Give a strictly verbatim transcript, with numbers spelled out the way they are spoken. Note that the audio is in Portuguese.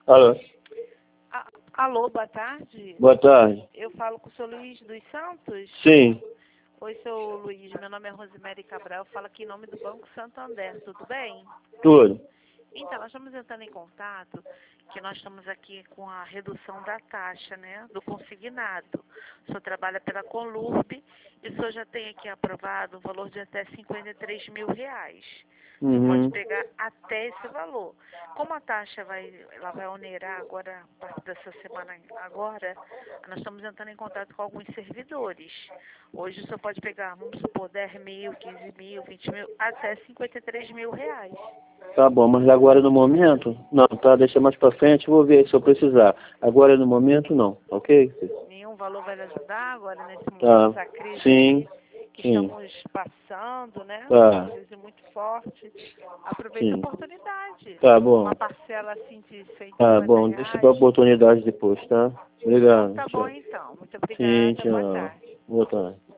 Alô? A- Alô, boa tarde. Boa tarde. Eu falo com o senhor Luiz dos Santos? Sim, Oi, seu Luiz, meu nome é Rosemary Cabral, eu falo aqui em nome do Banco Santander, tudo bem? tudo. Então, nós estamos entrando em contato, que nós estamos aqui com a redução da taxa, né, do consignado. O senhor trabalha pela Conlurb e o senhor já tem aqui aprovado um valor de até cinquenta e três mil reais. Você Uhum. pode pegar até esse valor. Como a taxa vai, ela vai onerar agora, a partir dessa semana agora, nós estamos entrando em contato com alguns servidores. Hoje o senhor pode pegar, vamos supor, dez mil, quinze mil, vinte mil, até cinquenta e três mil reais. Tá bom, mas agora no momento? Não, tá, deixa mais pra frente, vou ver se eu precisar. Agora no momento, não, ok? Nenhum valor vai lhe ajudar agora nesse momento, Tá, dessa crise sim, aí que sim, estamos passando, né? tá, Uma crise muito forte. Aproveite a sim, oportunidade. tá bom, Uma parcela assim de cento e tá cinquenta bom, deixa pra reais. oportunidade depois, tá? Então Obrigado, tá bom tchau. então. Muito Sim, obrigada. Boa tchau. tarde. Boa tarde.